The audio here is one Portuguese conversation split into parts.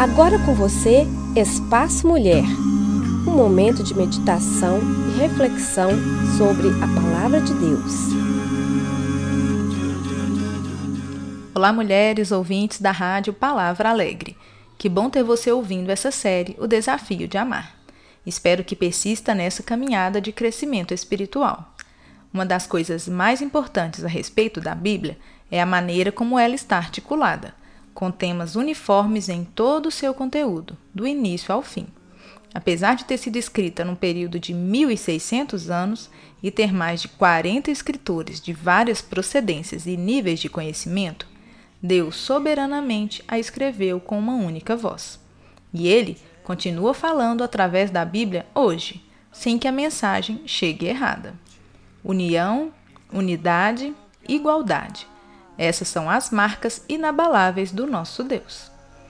Agora com você, Espaço Mulher, um momento de meditação e reflexão sobre a Palavra de Deus. Olá, mulheres ouvintes da Rádio Palavra Alegre. Que bom ter você ouvindo essa série, O Desafio de Amar. Espero que persista nessa caminhada de crescimento espiritual. Uma das coisas mais importantes a respeito da Bíblia é a maneira como ela está articulada, com temas uniformes em todo o seu conteúdo, do início ao fim. Apesar de ter sido escrita num período de 1.600 anos e ter mais de 40 escritores de várias procedências e níveis de conhecimento, Deus soberanamente a escreveu com uma única voz. E Ele continua falando através da Bíblia hoje, sem que a mensagem chegue errada. União, unidade, igualdade. Essas são as marcas inabaláveis do nosso Deus.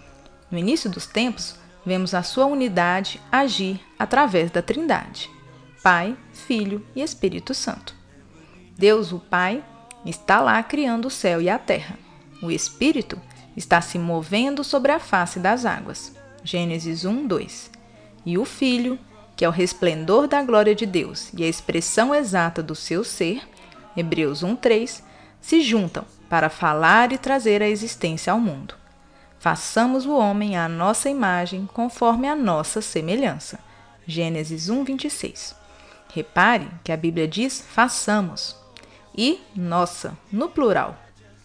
No início dos tempos, vemos a sua unidade agir através da Trindade, Pai, Filho e Espírito Santo. Deus, o Pai, está lá criando o céu e a terra. O Espírito está se movendo sobre a face das águas, Gênesis 1, 2. E o Filho, que é o resplendor da glória de Deus e a expressão exata do seu ser, Hebreus 1, 3, se juntam para falar e trazer a existência ao mundo. Façamos o homem à nossa imagem, conforme a nossa semelhança. Gênesis 1, 26. Repare que a Bíblia diz façamos e nossa, no plural.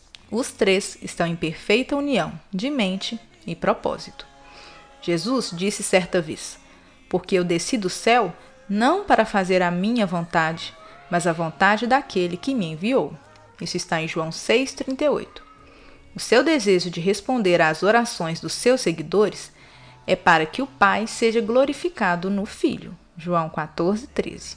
Os três estão em perfeita união de mente e propósito. Jesus disse certa vez: porque eu desci do céu não para fazer a minha vontade, mas a vontade daquele que me enviou. Isso está em João 6,38. O seu desejo de responder às orações dos seus seguidores é para que o Pai seja glorificado no Filho. João 14,13.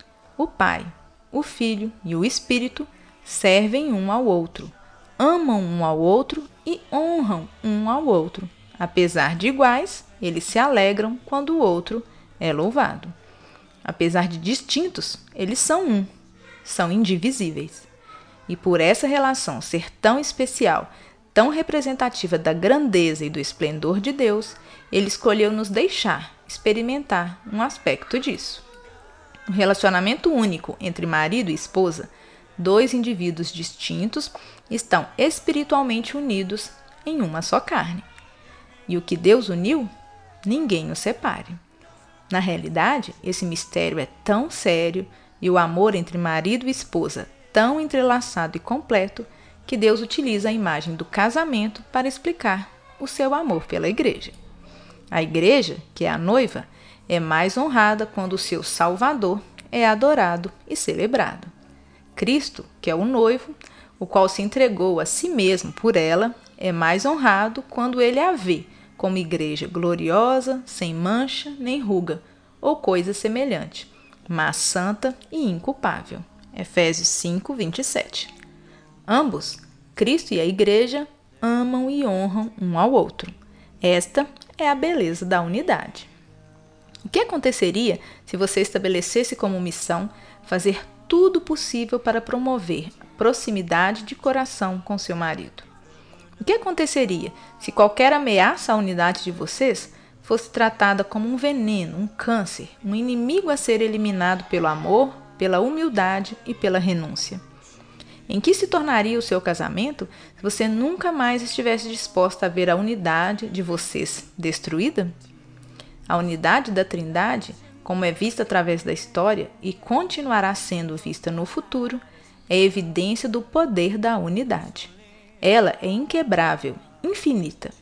O Pai, o Filho e o Espírito servem um ao outro, amam um ao outro e honram um ao outro. Apesar de iguais, eles se alegram quando o outro é louvado. Apesar de distintos, eles são um, são indivisíveis. E por essa relação ser tão especial, tão representativa da grandeza e do esplendor de Deus, Ele escolheu nos deixar experimentar um aspecto disso. No relacionamento único entre marido e esposa, dois indivíduos distintos estão espiritualmente unidos em uma só carne. E o que Deus uniu, ninguém o separe. Na realidade, esse mistério é tão sério e o amor entre marido e esposa tão entrelaçado e completo que Deus utiliza a imagem do casamento para explicar o seu amor pela igreja. A igreja, que é a noiva, é mais honrada quando o seu Salvador é adorado e celebrado. Cristo, que é o noivo, o qual se entregou a si mesmo por ela, é mais honrado quando ele a vê como igreja gloriosa, sem mancha nem ruga, ou coisa semelhante, mas santa e inculpável. Efésios 5, 27. Ambos, Cristo e a igreja, amam e honram um ao outro. Esta é a beleza da unidade. O que aconteceria se você estabelecesse como missão fazer tudo possível para promover a proximidade de coração com seu marido? O que aconteceria se qualquer ameaça à unidade de vocês fosse tratada como um veneno, um câncer, um inimigo a ser eliminado pelo amor, pela humildade e pela renúncia? Em que se tornaria o seu casamento se você nunca mais estivesse disposta a ver a unidade de vocês destruída? A unidade da Trindade, como é vista através da história e continuará sendo vista no futuro, é evidência do poder da unidade. Ela é inquebrável, infinita.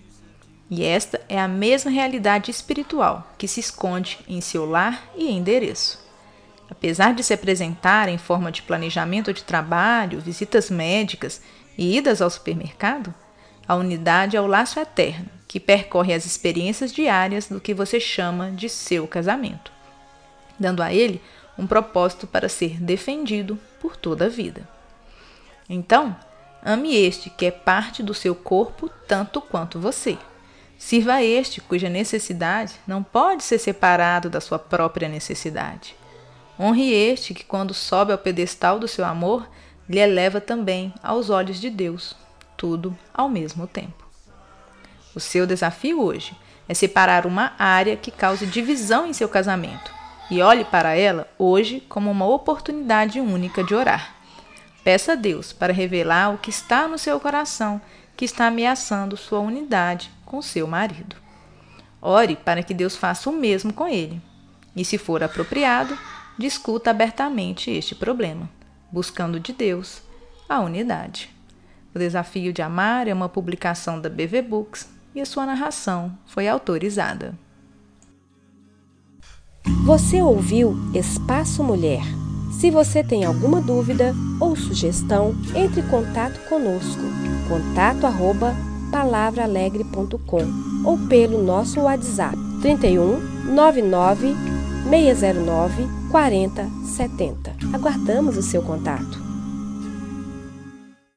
E esta é a mesma realidade espiritual que se esconde em seu lar e endereço. Apesar de se apresentar em forma de planejamento de trabalho, visitas médicas e idas ao supermercado, a unidade é o laço eterno que percorre as experiências diárias do que você chama de seu casamento, dando a ele um propósito para ser defendido por toda a vida. Então, ame este que é parte do seu corpo tanto quanto você. Sirva a este cuja necessidade não pode ser separado da sua própria necessidade. Honre este que, quando sobe ao pedestal do seu amor, lhe eleva também aos olhos de Deus, tudo ao mesmo tempo. O seu desafio hoje é separar uma área que cause divisão em seu casamento e olhe para ela hoje como uma oportunidade única de orar. Peça a Deus para revelar o que está no seu coração que está ameaçando sua unidade com seu marido. Ore para que Deus faça o mesmo com ele. E, se for apropriado, discuta abertamente este problema, buscando de Deus a unidade. O Desafio de Amar é uma publicação da BV Books e a sua narração foi autorizada. Você ouviu Espaço Mulher. Se você tem alguma dúvida ou sugestão, entre em contato conosco. contato@palavraalegre.com ou pelo nosso WhatsApp 31 99 609 4070. Aguardamos o seu contato.